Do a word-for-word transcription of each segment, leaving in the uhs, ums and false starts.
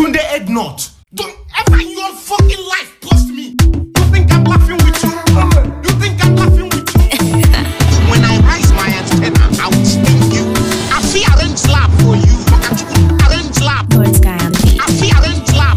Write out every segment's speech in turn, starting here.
Even the head not. Don't ever in your fucking life trust me. You think I'm laughing with you? You think I'm laughing with you? When I rise my antenna, I will sting you. I feel arrange slap for you. Arrange slap. Lord Sky on the beat. I feel arrange slap.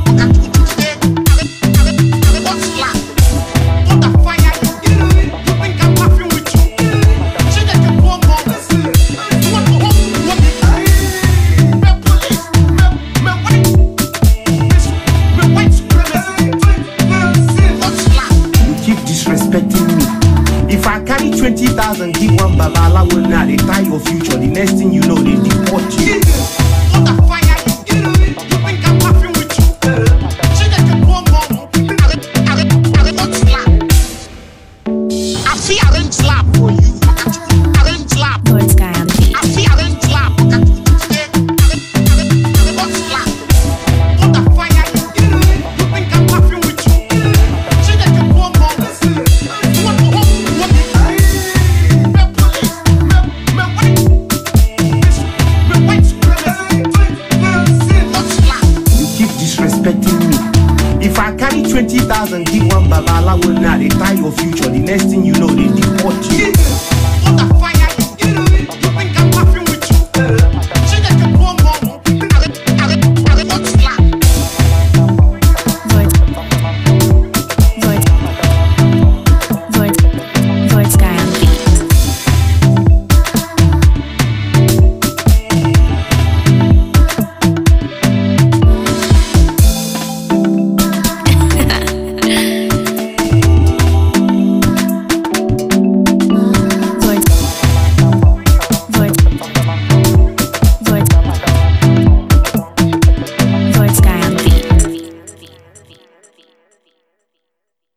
What slap? What the fire? You think I'm laughing with you? She get the poor mom. What the hell? What the me police? Me me white? Me white supremacy? What slap? You keep disrespecting me. If I carry twenty thousand, give one babala will not they tie your future. The next thing you know, they deport you. What the fire? You think I'm laughing with you? She get the poor mom. What slap? I feel arrange slap for you. Arrange slap. Lord Sky on the beat. I feel arrange slap. What slap? What the fire? You think I'm laughing with you? She get the poor mom. What the hell? What the me police? Me me white? Me white supremacy? What slap? You keep disrespecting me. If I carry twenty thousand, give one babala will not they tie your future. The next thing you know, they deport you.